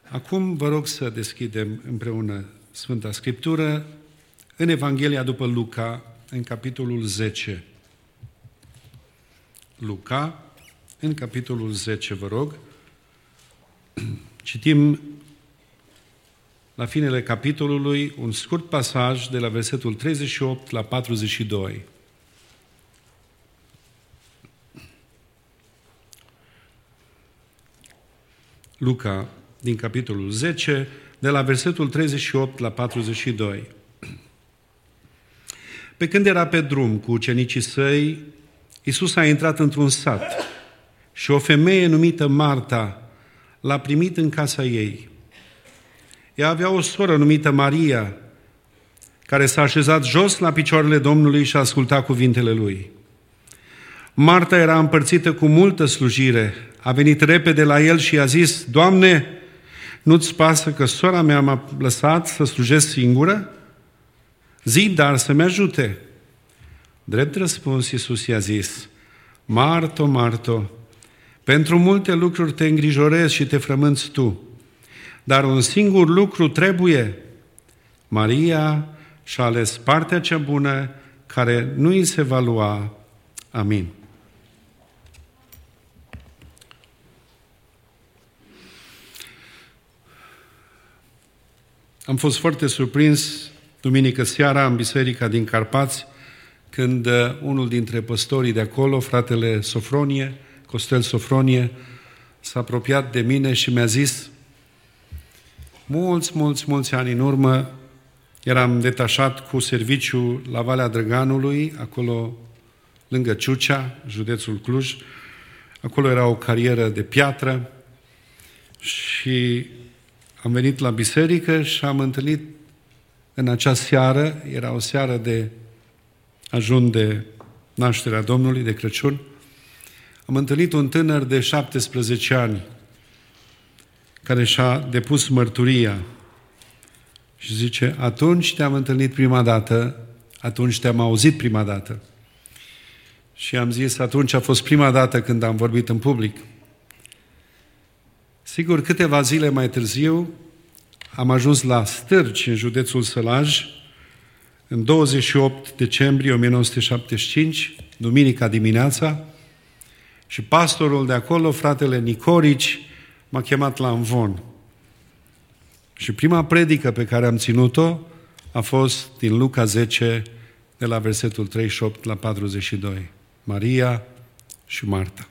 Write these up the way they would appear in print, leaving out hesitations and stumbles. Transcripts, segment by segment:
Acum vă rog să deschidem împreună Sfânta Scriptură în Evanghelia după Luca, în capitolul 10. Luca, în capitolul 10, vă rog. Citim la finele capitolului un scurt pasaj de la versetul 38 la 42. Luca, din capitolul 10, de la versetul 38 la 42. Pe când era pe drum cu ucenicii săi, Iisus a intrat într-un sat și o femeie numită Marta l-a primit în casa ei. Ea avea o soră numită Maria, care s-a așezat jos la picioarele Domnului și a ascultat cuvintele Lui. Marta era împărțită cu multă slujire. A venit repede la el și i-a zis: Doamne, nu-ți pasă că sora mea m-a lăsat să slujesc singură? Zi, dar să-mi ajute. Drept răspuns, Iisus i-a zis: Marto, Marto, pentru multe lucruri te îngrijorezi și te frămânți tu, dar un singur lucru trebuie. Maria și-a ales partea cea bună, care nu îi se va lua. Amin. Am fost foarte surprins duminică seara în biserica din Carpați, când unul dintre păstorii de acolo, fratele Sofronie, Costel Sofronie, s-a apropiat de mine și mi-a zis: mulți ani în urmă eram detașat cu serviciu la Valea Drăganului, acolo lângă Ciucea, județul Cluj. Acolo era o carieră de piatră și am venit la biserică și am întâlnit în acea seară, era o seară de ajun de nașterea Domnului, de Crăciun, am întâlnit un tânăr de 17 ani care și-a depus mărturia și zice: atunci te-am întâlnit prima dată, atunci te-am auzit prima dată. Și am zis: atunci a fost prima dată când am vorbit în public. Sigur, câteva zile mai târziu am ajuns la Stârci, în județul Sălaj, în 28 decembrie 1975, duminica dimineața, și pastorul de acolo, fratele Nicorici, m-a chemat la amvon. Și prima predică pe care am ținut-o a fost din Luca 10, de la versetul 38 la 42. Maria și Marta.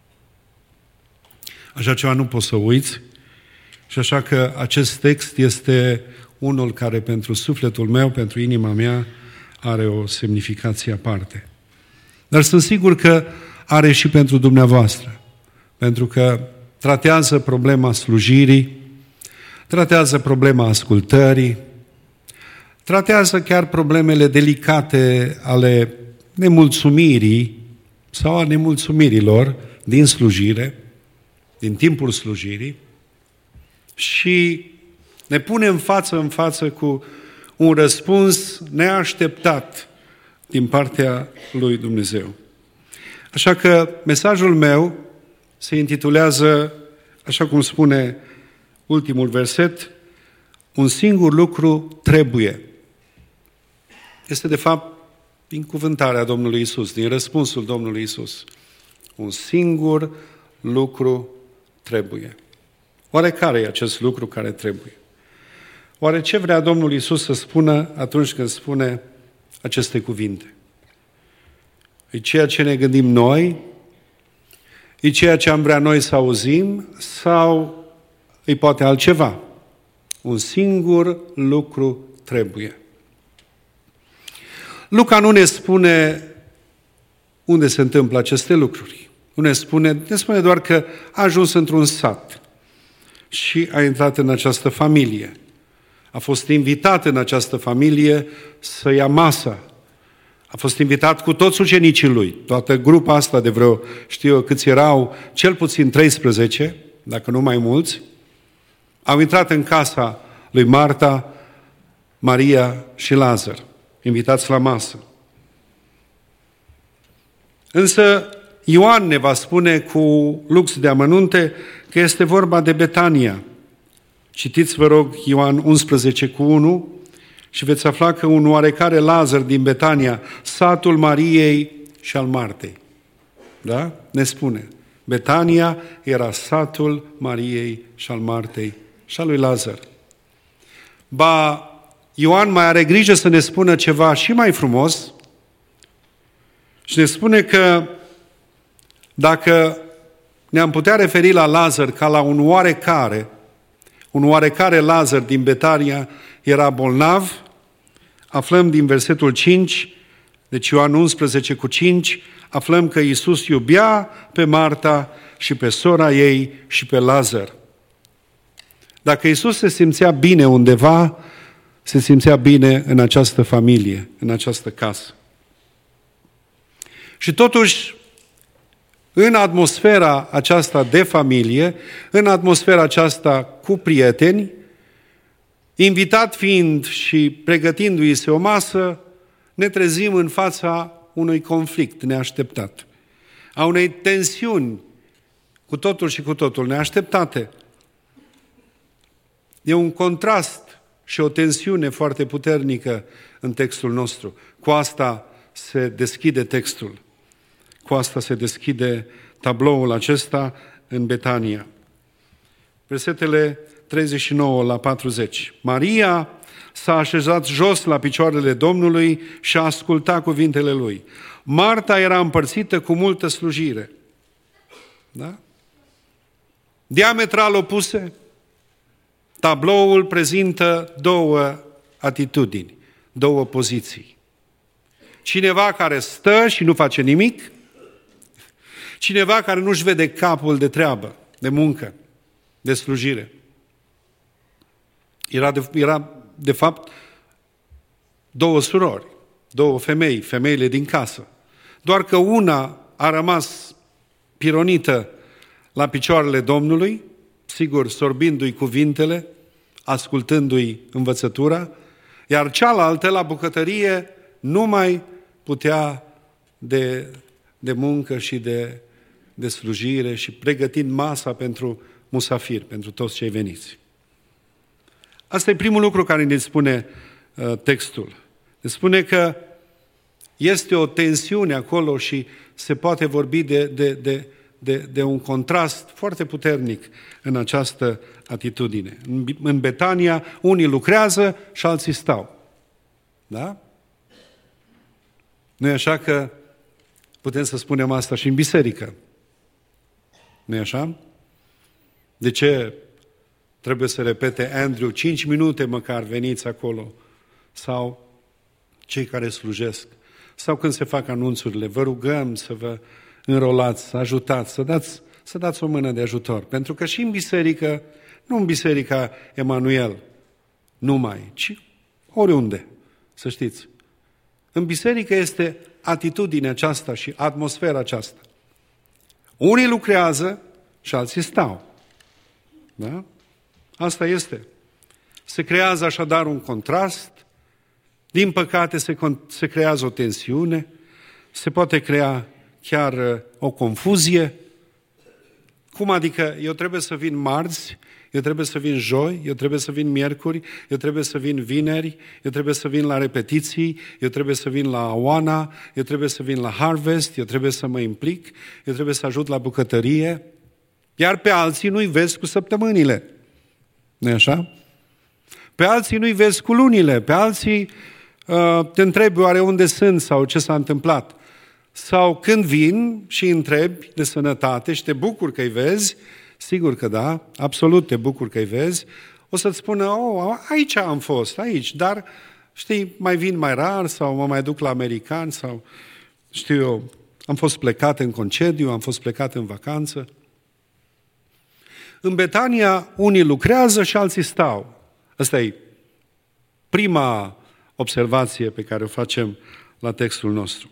Așa ceva nu poți să uiți, și așa că acest text este unul care pentru sufletul meu, pentru inima mea, are o semnificație aparte. Dar sunt sigur că are și pentru dumneavoastră, pentru că tratează problema slujirii, tratează problema ascultării, tratează chiar problemele delicate ale nemulțumirii sau a nemulțumirilor din slujire, din timpul slujirii, și ne pune în față cu un răspuns neașteptat din partea lui Dumnezeu. Așa că mesajul meu se intitulează, așa cum spune ultimul verset: un singur lucru trebuie. Este de fapt din cuvântarea Domnului Iisus, din răspunsul Domnului Iisus. Un singur lucru trebuie. Oare care e acest lucru care trebuie? Oare ce vrea Domnul Iisus să spună atunci când spune aceste cuvinte? E ceea ce ne gândim noi? E ceea ce am vrea noi să auzim? Sau e poate altceva? Un singur lucru trebuie. Luca nu ne spune unde se întâmplă aceste lucruri. Nu ne spune doar că a ajuns într-un sat și a intrat în această familie. A fost invitat în această familie să ia masa. A fost invitat cu toți ucenicii lui. Toată grupa asta de vreo, știu eu câți erau, cel puțin 13, dacă nu mai mulți, au intrat în casa lui Marta, Maria și Lazar, invitați la masă. Însă Ioan ne va spune cu lux de amănunte că este vorba de Betania. Citiți, vă rog, Ioan 11:1 și veți afla că un oarecare Lazar din Betania, satul Mariei și al Martei. Da? Ne spune. Betania era satul Mariei și al Martei și al lui Lazar. Ba, Ioan mai are grijă să ne spună ceva și mai frumos și ne spune că dacă ne-am putea referi la Lazar ca la un oarecare Lazar din Betania era bolnav, aflăm din versetul 5, deci Ioan 11:5, aflăm că Iisus iubea pe Marta și pe sora ei și pe Lazar. Dacă Iisus se simțea bine undeva, se simțea bine în această familie, în această casă. Și totuși, în atmosfera aceasta de familie, în atmosfera aceasta cu prieteni, invitat fiind și pregătindu-i se o masă, ne trezim în fața unui conflict neașteptat, a unei tensiuni cu totul și cu totul neașteptate. E un contrast și o tensiune foarte puternică în textul nostru. Cu asta se deschide textul. Cu asta se deschide tabloul acesta în Betania. Versetele 39 la 40. Maria s-a așezat jos la picioarele Domnului și a ascultat cuvintele Lui. Marta era împărțită cu multă slujire. Da? Diametral opuse, tabloul prezintă două atitudini, două poziții. Cineva care stă și nu face nimic, cineva care nu-și vede capul de treabă, de muncă, de slujire. Era de fapt două surori, două femei, femeile din casă. Doar că una a rămas pironită la picioarele Domnului, sigur, sorbindu-i cuvintele, ascultându-i învățătura, iar cealaltă, la bucătărie, nu mai putea de muncă și de slujire și pregătind masa pentru musafiri, pentru toți cei veniți. Asta e primul lucru care ne spune textul. Ne spune că este o tensiune acolo și se poate vorbi de un contrast foarte puternic în această atitudine. În Betania, unii lucrează și alții stau. Da? Nu e așa că putem să spunem asta și în biserică? Nu e așa? De ce trebuie să repete Andrew 5 minute măcar veniți acolo? Sau cei care slujesc? Sau când se fac anunțurile, vă rugăm să vă înrolați, să ajutați, să dați o mână de ajutor. Pentru că și în biserică, nu în biserica Emanuel numai, ci oriunde, să știți. În biserică este atitudinea aceasta și atmosfera aceasta. Unii lucrează și alții stau. Da? Asta este. Se creează așadar un contrast, din păcate se creează o tensiune, se poate crea chiar o confuzie. Cum adică eu trebuie să vin marți, eu trebuie să vin joi, eu trebuie să vin miercuri, eu trebuie să vin vineri, eu trebuie să vin la repetiții, eu trebuie să vin la Awana, eu trebuie să vin la Harvest, eu trebuie să mă implic, eu trebuie să ajut la bucătărie, iar pe alții nu-i vezi cu săptămânile. Nu-i așa? Pe alții nu-i vezi cu lunile, pe alții te întrebi oare unde sunt sau ce s-a întâmplat. Sau când vin și întrebi de sănătate și te bucuri că-i vezi, sigur că da, absolut te bucuri că-i vezi, o să-ți spună, aici am fost, aici, dar știi, mai vin mai rar sau mă mai duc la americani sau știu eu, am fost plecat în concediu, am fost plecat în vacanță. În Betania unii lucrează și alții stau. Asta e prima observație pe care o facem la textul nostru.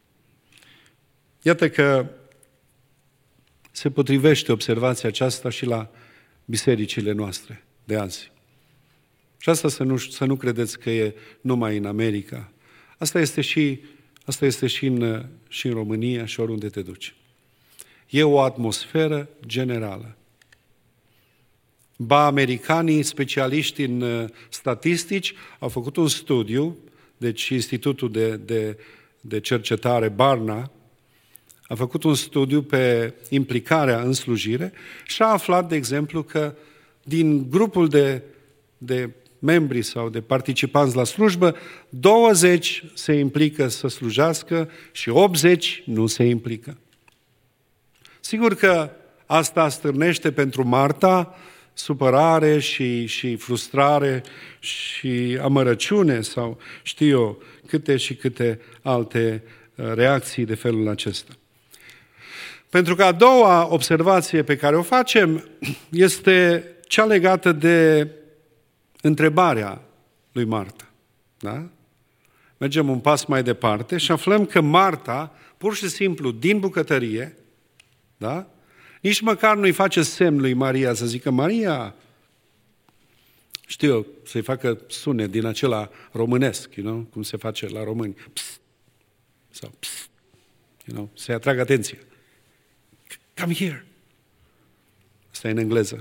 Iată că se potrivește observația aceasta și la bisericile noastre de azi. Și asta să nu credeți că e numai în America. Asta este și în România și oriunde te duci. E o atmosferă generală. Ba americanii, specialiști în statistici, au făcut un studiu, deci Institutul de Cercetare Barna a făcut un studiu pe implicarea în slujire și a aflat, de exemplu, că din grupul de membri sau de participanți la slujbă, 20 se implică să slujească și 80 nu se implică. Sigur că asta stârnește pentru Marta supărare și frustrare și amărăciune sau știu eu câte și câte alte reacții de felul acesta. Pentru că a doua observație pe care o facem este cea legată de întrebarea lui Marta. Da? Mergem un pas mai departe și aflăm că Marta, pur și simplu, din bucătărie, da? Nici măcar nu-i face semn lui Maria să zică, Maria, știu eu, să-i facă sunet din acela românesc, cum se face la români. Psst, sau psst, să-i atragă atenția. Come here. Asta e în engleză.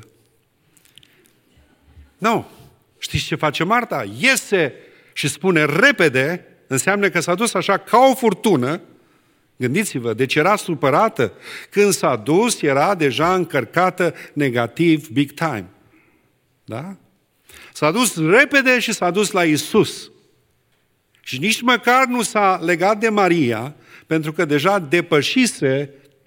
Nu. Știți ce face Marta? Iese și spune repede, înseamnă că s-a dus așa ca o furtună. Gândiți-vă, deci era supărată. Când s-a dus, era deja încărcată negativ big time. Da? S-a dus repede și s-a dus la Iisus. Și nici măcar nu s-a legat de Maria, pentru că deja depășise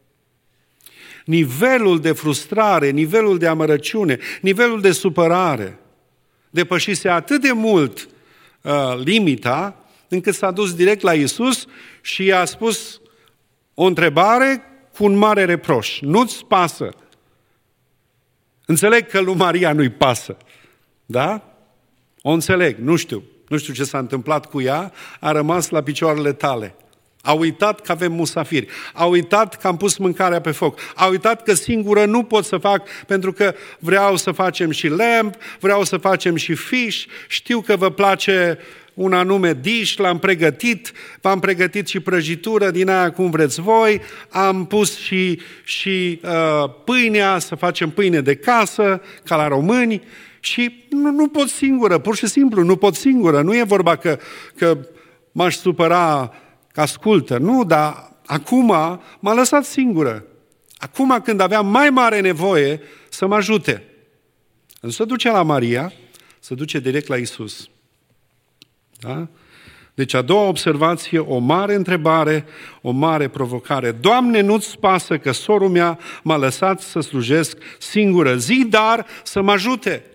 nivelul de frustrare, nivelul de amărăciune, nivelul de supărare. Depășise atât de mult limita, încât s-a dus direct la Iisus și i-a spus o întrebare cu un mare reproș. Nu-ți pasă. Înțeleg că lui Maria nu-i pasă. Da? O înțeleg, nu știu ce s-a întâmplat cu ea, a rămas la picioarele tale. A uitat că avem musafiri, a uitat că am pus mâncarea pe foc, a uitat că singură nu pot să fac pentru că vreau să facem și lamb, vreau să facem și fish, știu că vă place un anume dish, l-am pregătit, v-am pregătit și prăjitură din aia cum vreți voi, am pus și pâinea, să facem pâine de casă, ca la români, și nu pot singură, pur și simplu, nu pot singură. Nu e vorba că m-aș supăra că ascultă, nu, dar acum m-a lăsat singură. Acum când aveam mai mare nevoie să mă ajute. Nu se duce la Maria, se duce direct la Iisus. Da? Deci a doua observație, o mare întrebare, o mare provocare. Doamne, nu-ți pasă că sorul mea m-a lăsat să slujesc singură. Zi, dar să mă ajute.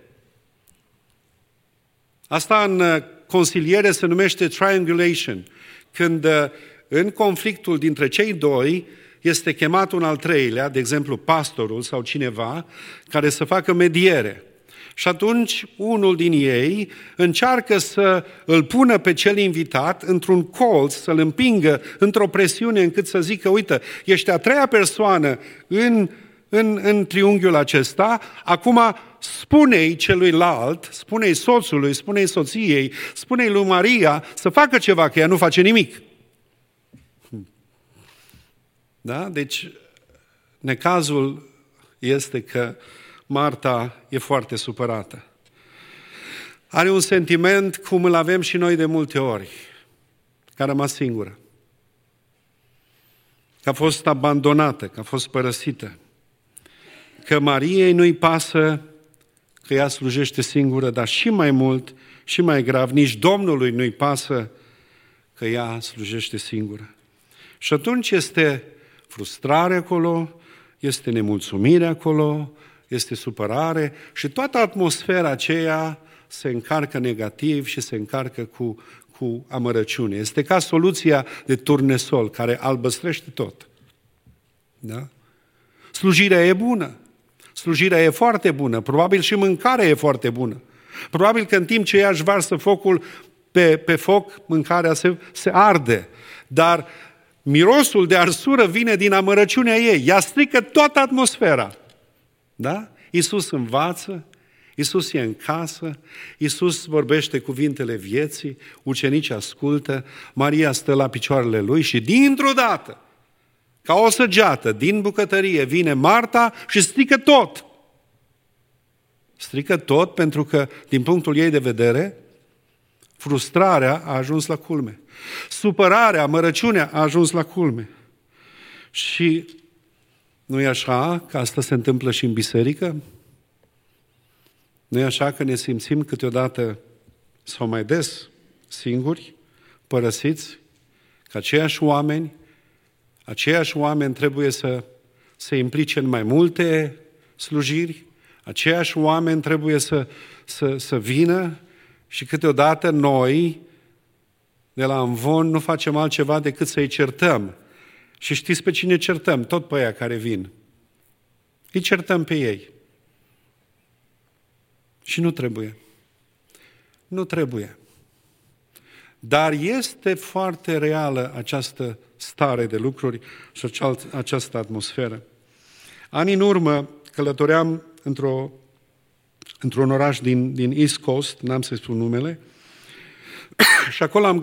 Asta în consiliere se numește triangulation. Când în conflictul dintre cei doi este chemat un al treilea, de exemplu pastorul sau cineva, care să facă mediere. Și atunci unul din ei încearcă să îl pună pe cel invitat într-un colț, să-l împingă într-o presiune încât să zică, uite, ești a treia persoană în triunghiul acesta, acum spune-i celuilalt, spune-i soțului, spune-i soției, spune-i lui Maria să facă ceva, că ea nu face nimic. Da? Deci, necazul este că Marta e foarte supărată. Are un sentiment cum îl avem și noi de multe ori, că a rămas singură, că a fost abandonată, că a fost părăsită, că Mariei nu-i pasă că ea slujește singură, dar și mai mult, și mai grav, nici Domnului nu-i pasă că ea slujește singură. Și atunci este frustrare acolo, este nemulțumire acolo, este supărare și toată atmosfera aceea se încarcă negativ și se încarcă cu amărăciune. Este ca soluția de turnesol care albăstrește tot. Da? Slujirea e bună. Slujirea e foarte bună. Probabil și mâncarea e foarte bună. Probabil că în timp ce ea își varsă focul pe foc, mâncarea se arde. Dar mirosul de arsură vine din amărăciunea ei. Ea strică toată atmosfera. Da? Iisus învață, Iisus e în casă, Iisus vorbește cuvintele vieții, ucenicii ascultă, Maria stă la picioarele lui și dintr-o dată, ca o săgeată din bucătărie, vine Marta și strică tot. Strică tot pentru că, din punctul ei de vedere, frustrarea a ajuns la culme. Supărarea, amărăciunea a ajuns la culme. Și nu e așa că asta se întâmplă și în biserică? Nu e așa că ne simțim câteodată sau mai des singuri, părăsiți, că aceiași oameni trebuie să se implice în mai multe slujiri, aceiași oameni trebuie să vină și câteodată noi, de la Amvon, nu facem altceva decât să-i certăm. Și știți pe cine certăm? Tot pe aia care vin. Îi certăm pe ei. Și nu trebuie. Nu trebuie. Dar este foarte reală această stare de lucruri și această atmosferă. Ani în urmă călătoream într-un oraș din East Coast, n-am să-i spun numele, și acolo am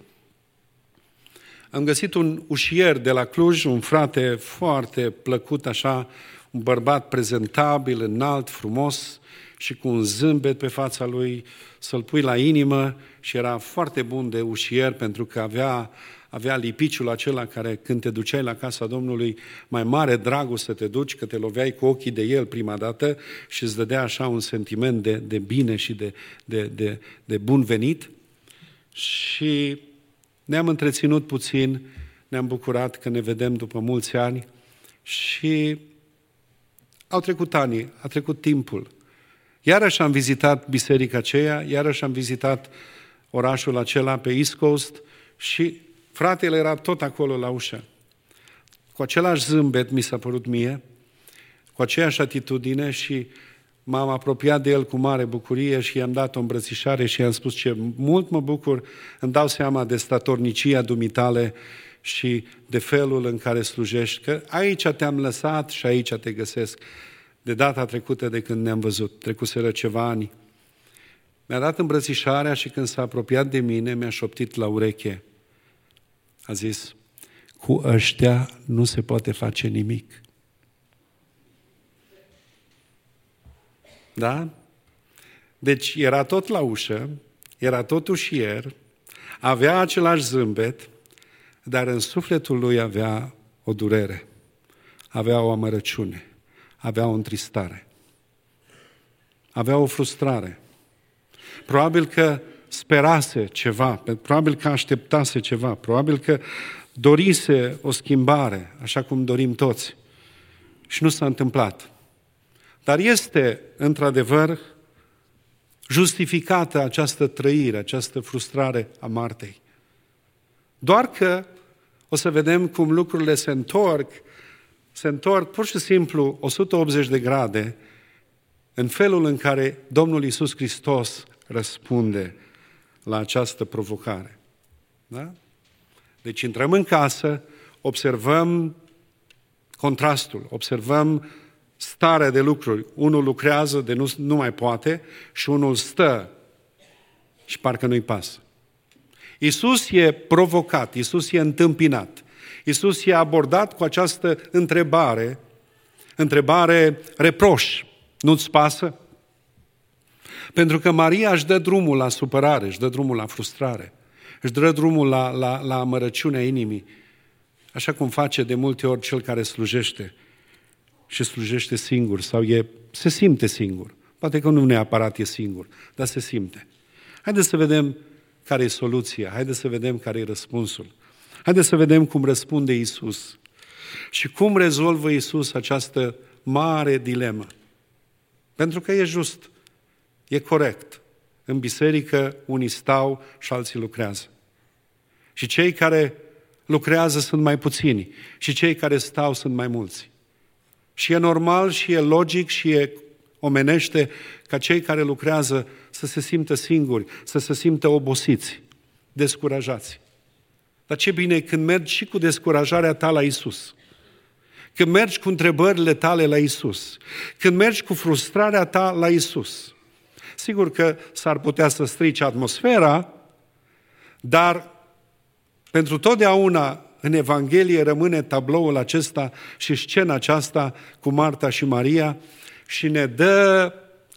găsit un ușier de la Cluj, un frate foarte plăcut așa, un bărbat prezentabil, înalt, frumos și cu un zâmbet pe fața lui, să-l pui la inimă, și era foarte bun de ușier pentru că avea lipiciul acela care când te duceai la casa Domnului, mai mare dragul să te duci, că te loveai cu ochii de el prima dată și îți dădea așa un sentiment de bine și de bun venit. Și ne-am întreținut puțin, ne-am bucurat că ne vedem după mulți ani și au trecut ani, a trecut timpul. Iarăși am vizitat biserica aceea, iarăși am vizitat orașul acela pe East Coast și fratele era tot acolo la ușă. Cu același zâmbet mi s-a părut mie, cu aceeași atitudine, și m-am apropiat de el cu mare bucurie și i-am dat o îmbrățișare și i-am spus ce mult mă bucur, îmi dau seama de statornicia dumitale și de felul în care slujești, că aici te-am lăsat și aici te găsesc. De data trecută de când ne-am văzut, trecuseră ceva ani. Mi-a dat îmbrățișarea și când s-a apropiat de mine, mi-a șoptit la ureche. A zis, cu ăștia nu se poate face nimic. Da? Deci era tot la ușă, era tot ușier, avea același zâmbet, dar în sufletul lui avea o durere, avea o amărăciune, avea o întristare, avea o frustrare. Probabil că sperase ceva, probabil că așteptase ceva, probabil că dorise o schimbare, așa cum dorim toți. Și nu s-a întâmplat. Dar este, într-adevăr, justificată această trăire, această frustrare a Martei. Doar că o să vedem cum lucrurile se întorc pur și simplu 180 de grade în felul în care Domnul Iisus Hristos răspunde la această provocare. Da? Deci intrăm în casă, observăm contrastul, observăm starea de lucruri. Unul lucrează de nu mai poate și unul stă și parcă nu-i pasă. Iisus e provocat, Iisus e întâmpinat, Iisus e abordat cu această întrebare reproș. Nu-ți pasă? Pentru că Maria își dă drumul la supărare, își dă drumul la frustrare, își dă drumul la amărăciunea inimii, așa cum face de multe ori cel care slujește și slujește singur sau se simte singur. Poate că nu neapărat e singur, dar se simte. Haideți să vedem care e soluția, haideți să vedem care e răspunsul. Haideți să vedem cum răspunde Iisus și cum rezolvă Iisus această mare dilemă. Pentru că e just, e corect. În biserică unii stau și alții lucrează. Și cei care lucrează sunt mai puțini și cei care stau sunt mai mulți. Și e normal și e logic și e omenește ca cei care lucrează să se simtă singuri, să se simtă obosiți, descurajați. Dar ce bine e când mergi și cu descurajarea ta la Iisus. Când mergi cu întrebările tale la Iisus. Când mergi cu frustrarea ta la Iisus. Sigur că s-ar putea să strice atmosfera, dar pentru totdeauna în Evanghelie rămâne tabloul acesta și scena aceasta cu Marta și Maria și ne dă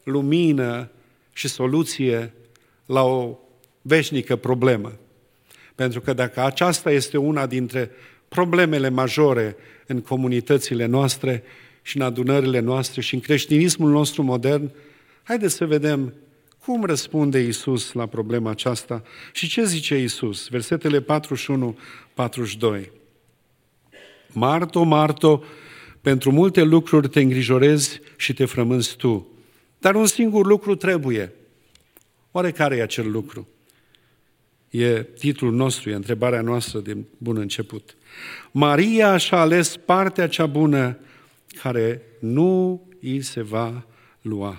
lumină și soluție la o veșnică problemă. Pentru că dacă aceasta este una dintre problemele majore în comunitățile noastre și în adunările noastre și în creștinismul nostru modern, haideți să vedem cum răspunde Iisus la problema aceasta și ce zice Iisus. Versetele 41-42. Marto, Marto, pentru multe lucruri te îngrijorezi și te frămânzi tu, dar un singur lucru trebuie. Oare care e acel lucru? E titlul nostru, e întrebarea noastră de bun început. Maria și-a ales partea cea bună care nu îi se va lua.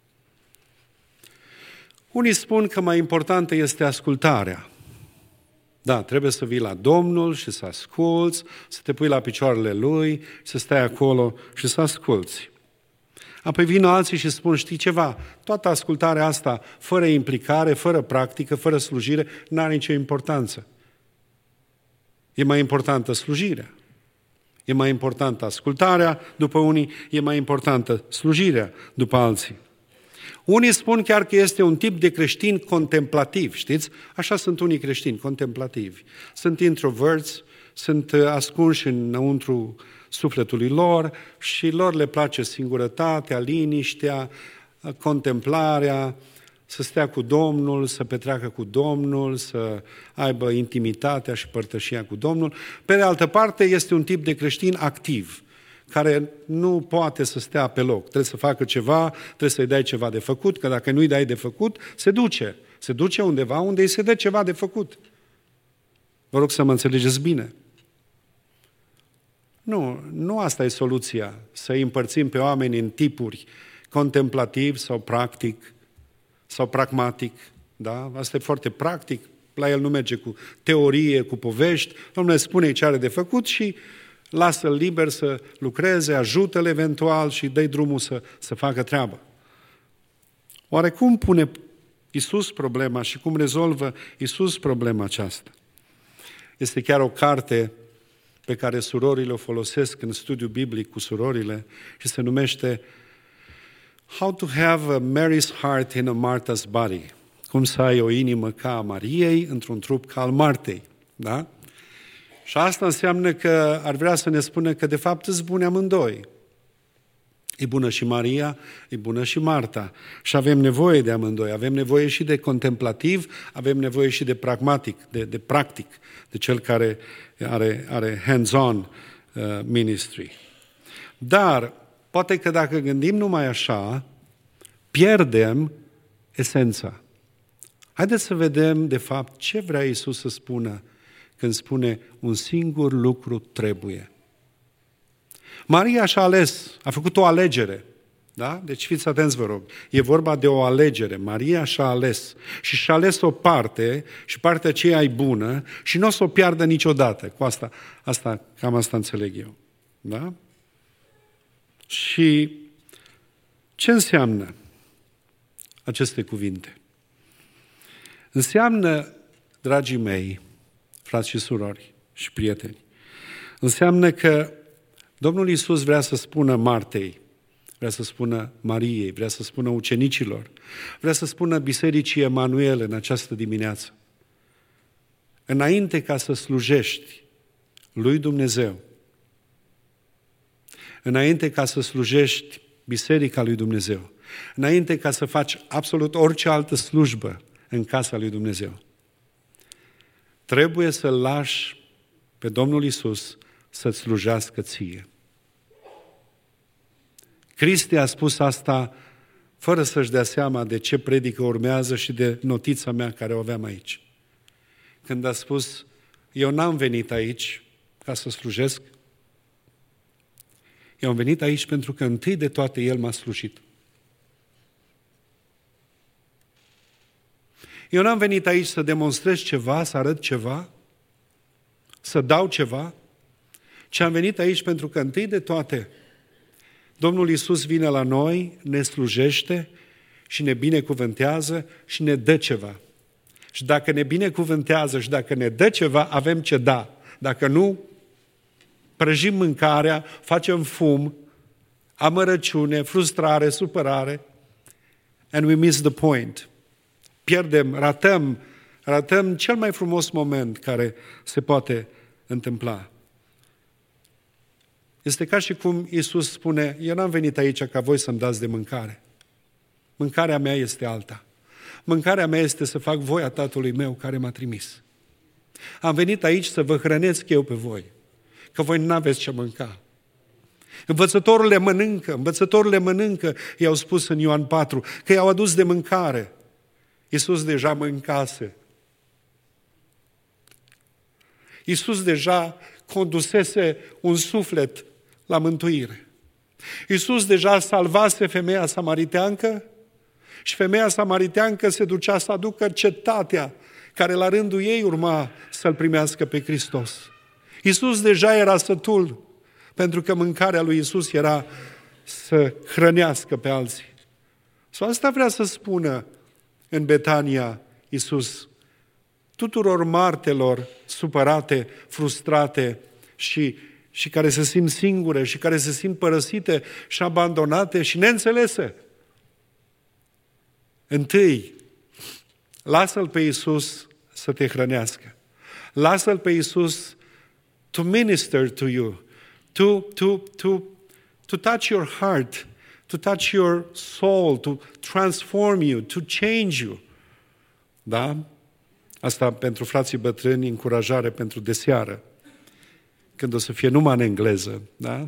Unii spun că mai importantă este ascultarea. Da, trebuie să vii la Domnul și să asculți, să te pui la picioarele Lui, să stai acolo și să asculți. Apoi vin alții și spun, știi ceva, toată ascultarea asta, fără implicare, fără practică, fără slujire, n-are nicio importanță. E mai importantă slujirea. E mai importantă ascultarea după unii, e mai importantă slujirea după alții. Unii spun chiar că este un tip de creștin contemplativ, știți? Așa sunt unii creștini, contemplativi. Sunt introverți, sunt ascunși înăuntru sufletului lor și lor le place singurătatea, liniștea, contemplarea, să stea cu Domnul, să petreacă cu Domnul, să aibă intimitatea și părtășia cu Domnul. Pe de altă parte, este un tip de creștin activ, care nu poate să stea pe loc. Trebuie să facă ceva, trebuie să-i dai ceva de făcut, că dacă nu-i dai de făcut, se duce. Se duce undeva unde îi se dă ceva de făcut. Vă rog să mă înțelegeți bine. Nu asta e soluția, să îi împărțim pe oameni în tipuri contemplativ sau practic sau pragmatic. Da? Asta e foarte practic, la el nu merge cu teorie, cu povești. Domnul spune ce are de făcut și lasă-l liber să lucreze, ajută-l eventual și dă-i drumul să facă treaba. Oare cum pune Iisus problema și cum rezolvă Iisus problema aceasta? Este chiar o carte pe care surorile o folosesc în studiu biblic cu surorile și se numește How to have a Mary's heart in a Martha's body. Cum să ai o inimă ca a Mariei într-un trup ca al Martei. Da? Și asta înseamnă că ar vrea să ne spună că de fapt îți bune amândoi. E bună și Maria, e bună și Marta. Și avem nevoie de amândoi. Avem nevoie și de contemplativ, avem nevoie și de pragmatic, de practic, de cel care are hands-on ministry. Dar poate că dacă gândim numai așa, pierdem esența. Haideți să vedem, de fapt, ce vrea Iisus să spună când spune un singur lucru trebuie. Maria și-a ales, a făcut o alegere. Da? Deci fiți atenți, vă rog. E vorba de o alegere. Maria și-a ales. Și și-a ales o parte și partea aceea e bună și nu o să o piardă niciodată. Cu cam asta înțeleg eu. Da? Și ce înseamnă aceste cuvinte? Înseamnă, dragii mei, frați și surori și prieteni, înseamnă că Domnul Iisus vrea să spună Martei, vrea să spună Mariei, vrea să spună ucenicilor, vrea să spună Bisericii Emanuel în această dimineață. Înainte ca să slujești lui Dumnezeu, înainte ca să slujești Biserica lui Dumnezeu, înainte ca să faci absolut orice altă slujbă în casa lui Dumnezeu, trebuie să-L lași pe Domnul Iisus să-ți slujească ție. Cristi a spus asta fără să-și dea seama de ce predică urmează și de notița mea care o aveam aici. Când a spus, eu n-am venit aici ca să slujesc, eu am venit aici pentru că întâi de toate El m-a slujit. Eu n-am venit aici să demonstrez ceva, să arăt ceva, să dau ceva, ci am venit aici pentru că întâi de toate Domnul Iisus vine la noi, ne slujește și ne binecuvântează și ne dă ceva. Și dacă ne binecuvântează și dacă ne dă ceva, avem ce da. Dacă nu, prăjim mâncarea, facem fum, amărăciune, frustrare, supărare and we miss the point. Pierdem, ratăm cel mai frumos moment care se poate întâmpla. Este ca și cum Iisus spune, eu n-am venit aici ca voi să-mi dați de mâncare. Mâncarea mea este alta. Mâncarea mea este să fac voia Tatălui meu care m-a trimis. Am venit aici să vă hrănesc eu pe voi, că voi n-aveți ce mânca. Învățătorul le mănâncă, i-au spus în Ioan 4, că i-au adus de mâncare. Iisus deja mâncase. Iisus deja condusese un suflet la mântuire. Iisus deja salvase femeia samariteancă și femeia samariteancă se ducea să aducă cetatea care la rândul ei urma să-L primească pe Hristos. Iisus deja era sătul, pentru că mâncarea lui Iisus era să hrănească pe alții. Sau asta vrea să spună în Betania Iisus tuturor martelor supărate, frustrate și care se simt singure și care se simt părăsite și abandonate și neînțelese. Întâi, lasă-L pe Iisus să te hrănească. Lasă-L pe Iisus to minister to you, to touch your heart, to touch your soul, to transform you, to change you. Da? Asta pentru frații bătrâni, încurajare pentru deseară, când o să fie numai în engleză. Da?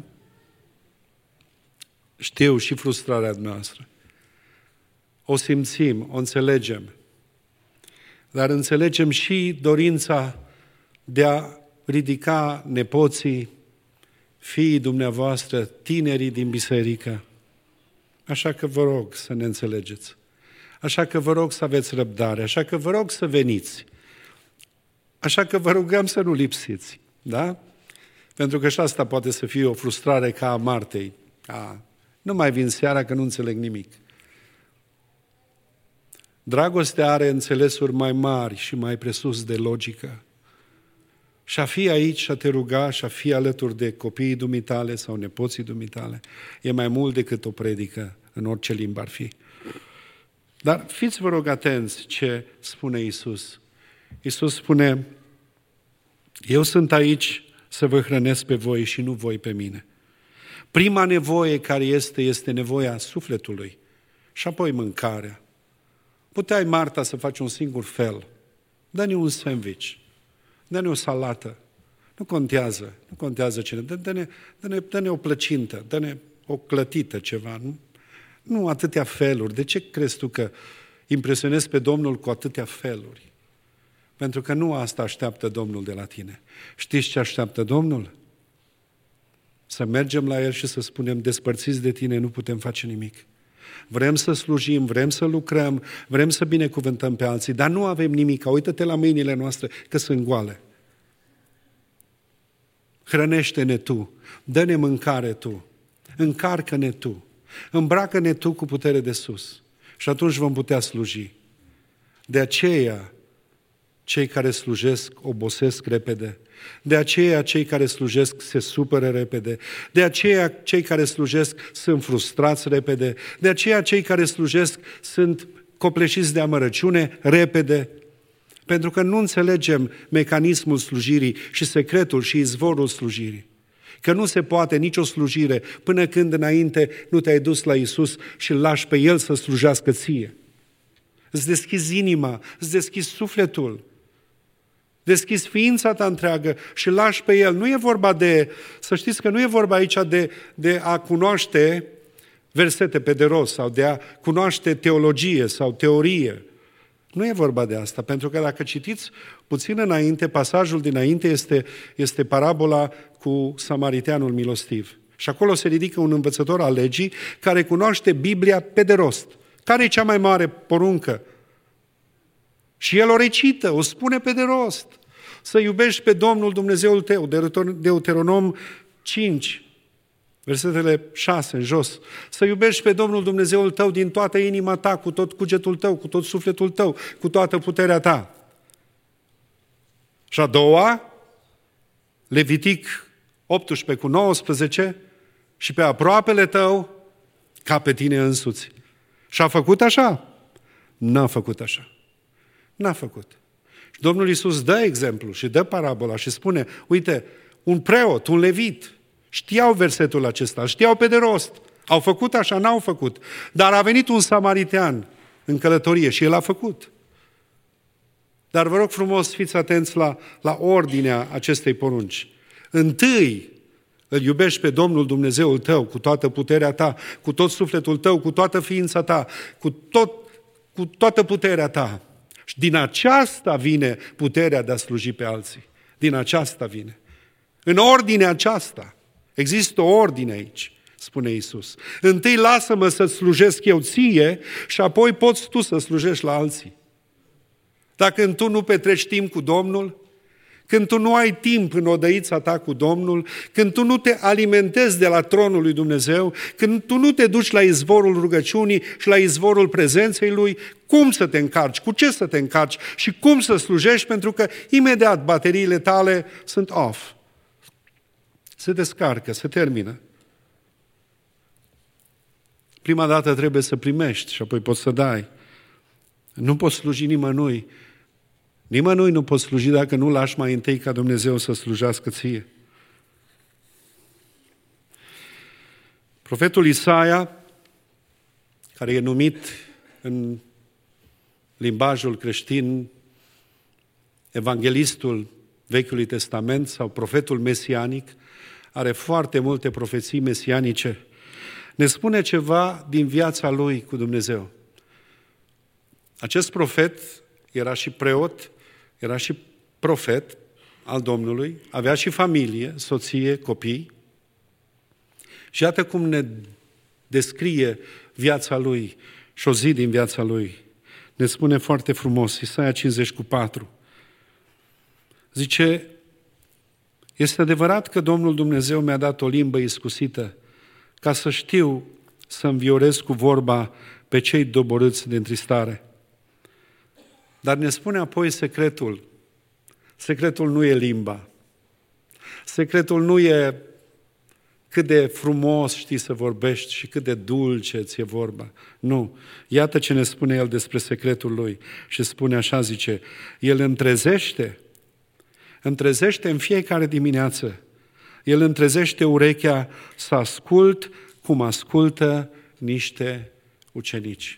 Știu și frustrarea noastră. O simțim, o înțelegem. Dar înțelegem și dorința de a ridica nepoții, fiii dumneavoastră, tinerii din biserică. Așa că vă rog să ne înțelegeți. Așa că vă rog să aveți răbdare. Așa că vă rog să veniți. Așa că vă rugăm să nu lipsiți. Da? Pentru că și asta poate să fie o frustrare ca a Martei. Nu mai vin seara că nu înțeleg nimic. Dragostea are înțelesuri mai mari și mai presus de logică. Și a fi aici și a te ruga și a fi alături de copiii dumitale sau nepoții dumitale e mai mult decât o predică în orice limbă ar fi. Dar fiți, vă rog, atenți ce spune Iisus. Iisus spune, eu sunt aici să vă hrănesc pe voi și nu voi pe mine. Prima nevoie care este nevoia sufletului și apoi mâncarea. Puteai, Marta, să faci un singur fel. Dă-ne un sandwich, dă-ne o salată. Nu contează cine. Dă-ne o plăcintă, dă-ne o clătită ceva. Nu atâtea feluri. De ce crezi tu că impresionezi pe Domnul cu atâtea feluri? Pentru că nu asta așteaptă Domnul de la tine. Știți ce așteaptă Domnul? Să mergem la El și să spunem, despărțiți de tine, nu putem face nimic. Vrem să slujim, vrem să lucrăm, vrem să binecuvântăm pe alții, dar nu avem nimic. Uită-te la mâinile noastre că sunt goale. Hrănește-ne Tu, dă-ne mâncare Tu, încarcă-ne Tu, îmbracă-ne Tu cu putere de sus și atunci vom putea sluji. De aceea, cei care slujesc obosesc repede. De aceea cei care slujesc se supără repede. De aceea cei care slujesc sunt frustrați repede. De aceea cei care slujesc sunt copleșiți de amărăciune repede. Pentru că nu înțelegem mecanismul slujirii și secretul și izvorul slujirii. Că nu se poate nicio slujire până când înainte nu te-ai dus la Iisus și îl lași pe El să slujească ție. Îți deschizi inima, îți deschizi sufletul, deschizi ființa ta întreagă și lași pe El. Nu e vorba de, să știți că nu e vorba aici de a cunoaște versete pe de rost sau de a cunoaște teologie sau teorie. Nu e vorba de asta, pentru că dacă citiți puțin înainte, pasajul dinainte este parabola cu samariteanul milostiv. Și acolo se ridică un învățător al legii care cunoaște Biblia pe de rost. Care e cea mai mare poruncă? Și el o recită, o spune pe de rost. Să iubești pe Domnul Dumnezeul tău, Deuteronom 5, versetele 6 în jos. Să iubești pe Domnul Dumnezeul tău din toată inima ta, cu tot cugetul tău, cu tot sufletul tău, cu toată puterea ta. Și a doua, Levitic 18 cu 19, și pe aproapele tău ca pe tine însuți. Și a făcut așa? N-a făcut așa. N-a făcut. Și Domnul Iisus dă exemplu și dă parabola și spune, uite, un preot, un levit, știau versetul acesta, știau pe de rost. Au făcut așa, n-au făcut. Dar a venit un samaritean în călătorie și el a făcut. Dar vă rog frumos, fiți atenți la ordinea acestei porunci. Întâi îl iubești pe Domnul Dumnezeul tău cu toată puterea ta, cu tot sufletul tău, cu toată ființa ta, cu toată puterea ta. Și din aceasta vine puterea de a sluji pe alții. Din aceasta vine. În ordinea aceasta. Există o ordine aici, spune Iisus. Întâi lasă-mă să slujesc eu ție și apoi poți tu să slujești la alții. Dacă când tu nu petreci timp cu Domnul, când tu nu ai timp în odăița ta cu Domnul, când tu nu te alimentezi de la tronul lui Dumnezeu, când tu nu te duci la izvorul rugăciunii și la izvorul prezenței Lui, cum să te încarci, cu ce să te încarci și cum să slujești, pentru că imediat bateriile tale sunt off. Se descarcă, se termină. Prima dată trebuie să primești și apoi poți să dai. Nu poți sluji nimănui. Nimănui nu poți sluji dacă nu lași mai întâi ca Dumnezeu să slujească ție. Profetul Isaia, care e numit în limbajul creștin evanghelistul Vechiului Testament sau profetul mesianic, are foarte multe profeții mesianice, ne spune ceva din viața lui cu Dumnezeu. Acest profet era și preot, era și profet al Domnului, avea și familie, soție, copii. Și iată cum ne descrie viața lui și o zi din viața lui. Ne spune foarte frumos, Isaia 50:4. Zice, este adevărat că Domnul Dumnezeu mi-a dat o limbă iscusită ca să știu să înviorez cu vorba pe cei doborâți de întristare. Dar ne spune apoi secretul. Secretul nu e limba. Secretul nu e cât de frumos știi să vorbești și cât de dulce ți-e vorba. Nu. Iată ce ne spune el despre secretul lui. Și spune așa, zice, el îmi trezește în fiecare dimineață. El îmi trezește urechea să ascult cum ascultă niște ucenici.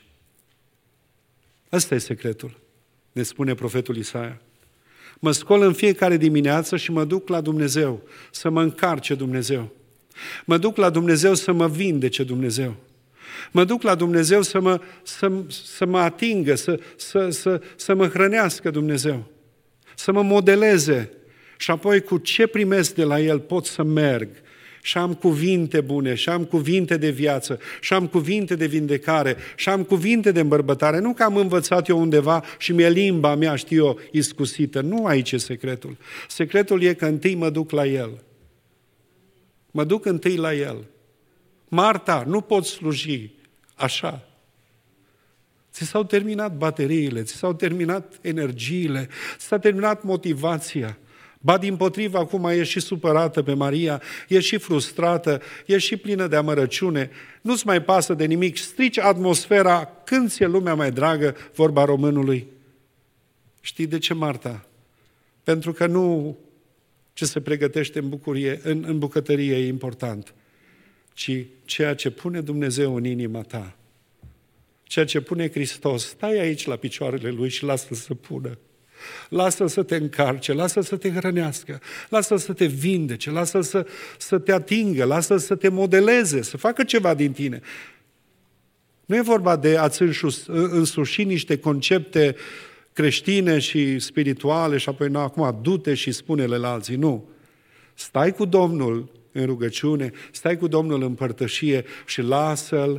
Ăsta e secretul, ne spune profetul Isaia. Mă scol în fiecare dimineață și mă duc la Dumnezeu, să mă încarce Dumnezeu. Mă duc la Dumnezeu să mă vindece Dumnezeu. Mă duc la Dumnezeu să mă atingă, să mă hrănească Dumnezeu. Să mă modeleze. Și apoi cu ce primesc de la El pot să merg. Și am cuvinte bune, și am cuvinte de viață, și am cuvinte de vindecare, și am cuvinte de îmbărbătare. Nu că am învățat eu undeva și mi-e limba mea, știu eu, iscusită. Nu aici e secretul. Secretul e că întâi mă duc la El. Mă duc întâi la El. Marta, nu poți sluji așa. Ți s-au terminat bateriile, ți s-au terminat energiile, ți s-a terminat motivația. Ba dimpotrivă, acum ești și supărată pe Maria, ești și frustrată, ești și plină de amărăciune, nu-ți mai pasă de nimic, strici atmosfera, când ți-e lumea mai dragă, vorba românului. Știi de ce, Marta? Pentru că nu ce se pregătește în bucătărie e important, ci ceea ce pune Dumnezeu în inima ta. Ceea ce pune Hristos, stai aici la picioarele Lui și lasă-L să pună. Lasă-L să te încarce, lasă-L să te hrănească, lasă-L să te vindece, lasă-L să te atingă, lasă-L să te modeleze, să facă ceva din tine. Nu e vorba de a-ți însuși niște concepte creștine și spirituale și apoi, acum, du-te și spune-le la alții. Nu. Stai cu Domnul în rugăciune, stai cu Domnul în părtășie și lasă-L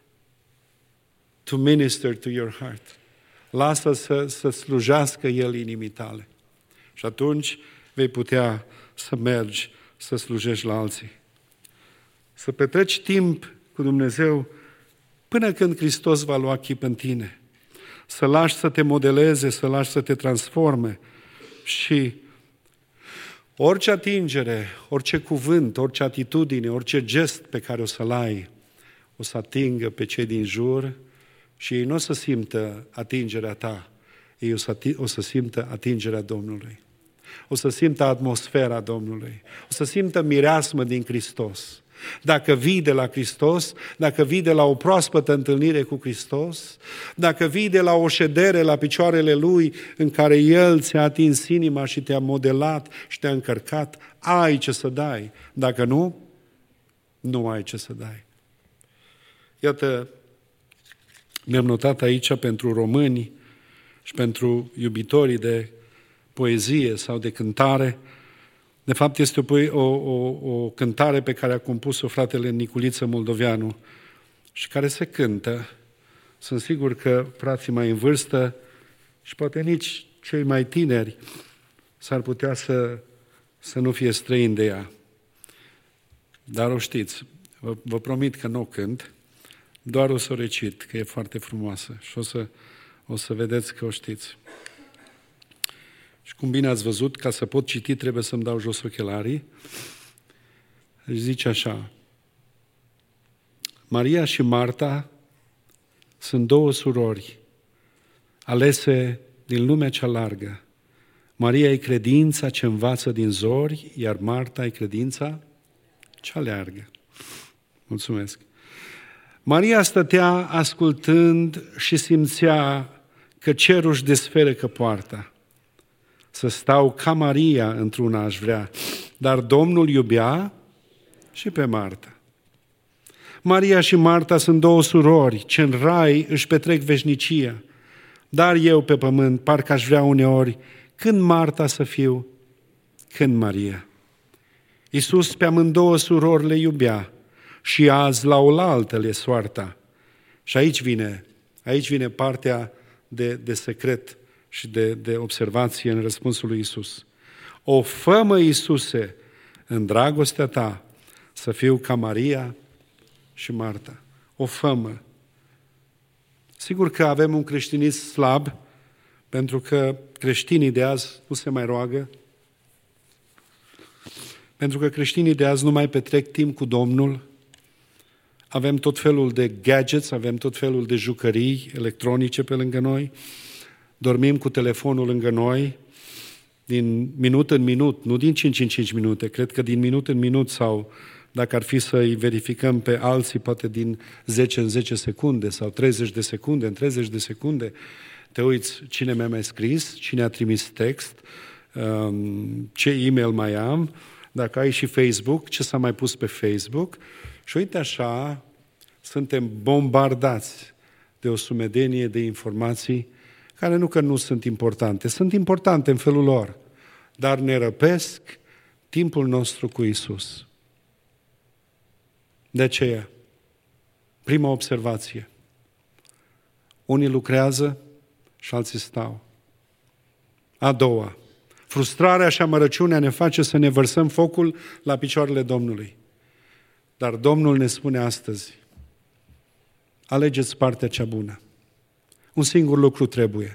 to minister to your heart. Lasă să slujească El inimii tale. Și atunci vei putea să mergi, să slujești la alții. Să petreci timp cu Dumnezeu până când Hristos va lua chip în tine. Să lași să te modeleze, să lași să te transforme. Și orice atingere, orice cuvânt, orice atitudine, orice gest pe care o să-l ai, o să atingă pe cei din jur Și ei nu o să simtă atingerea ta, ei o să simtă atingerea Domnului. O să simtă atmosfera Domnului. O să simtă mireasmă din Hristos. Dacă vii de la Hristos, dacă vii de la o proaspătă întâlnire cu Hristos, dacă vii de la o ședere la picioarele Lui în care El ți-a atins inima și te-a modelat și te-a încărcat, ai ce să dai. Dacă nu, nu ai ce să dai. Iată, mi-am notat aici pentru români și pentru iubitorii de poezie sau de cântare. De fapt, este o cântare pe care a compus-o fratele Niculiță Moldoveanu și care se cântă. Sunt sigur că frații mai în vârstă și poate nici cei mai tineri s-ar putea să nu fie străini de ea. Dar o știți, vă promit că nu o cânt, doar o să o recit, că e foarte frumoasă și o să vedeți că o știți. Și cum bine ați văzut, ca să pot citi trebuie să-mi dau jos ochelarii. Își zice așa: Maria și Marta sunt două surori alese din lumea cea largă. Maria e credința ce învață din zori, iar Marta e credința cea leargă. Mulțumesc. Maria stătea ascultând și simțea că cerul își desferecă poarta. Să stau ca Maria într-una aș vrea, dar Domnul iubea și pe Marta. Maria și Marta sunt două surori ce în rai își petrec veșnicia, dar eu pe pământ parcă aș vrea uneori când Marta să fiu, când Maria. Iisus pe amândouă surori le iubea și azi la oaltă le soarta. Și aici vine partea de secret și de observație în răspunsul lui Iisus. O fă-mă, Iisuse, în dragostea ta, să fiu ca Maria și Marta. O fă-mă. Sigur că avem un creștinism slab, pentru că creștinii de azi nu se mai roagă, pentru că creștinii de azi nu mai petrec timp cu Domnul, avem tot felul de gadgets, avem tot felul de jucării electronice pe lângă noi, dormim cu telefonul lângă noi, din minut în minut, nu din 5 în 5 minute, cred că din minut în minut sau, dacă ar fi să-i verificăm pe alții, poate din 10 în 10 secunde sau 30 de secunde, în 30 de secunde, te uiți cine mi-a mai scris, cine a trimis text, ce e-mail mai am, dacă ai și Facebook, ce s-a mai pus pe Facebook. Și uite așa, suntem bombardați de o sumedenie de informații care nu că nu sunt importante, sunt importante în felul lor, dar ne răpesc timpul nostru cu Iisus. De aceea, prima observație, unii lucrează și alții stau. A doua, frustrarea și amărăciunea ne face să ne vărsăm focul la picioarele Domnului. Dar Domnul ne spune astăzi, alegeți partea cea bună. Un singur lucru trebuie.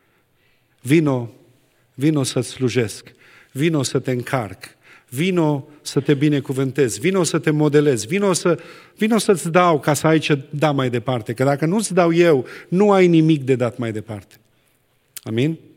Vino să-ți slujesc, vino să te încarc, vino să te binecuvântez, vino să te modelez, vino să-ți dau ca să ai ce da mai departe. Că dacă nu-ți dau eu, nu ai nimic de dat mai departe. Amin?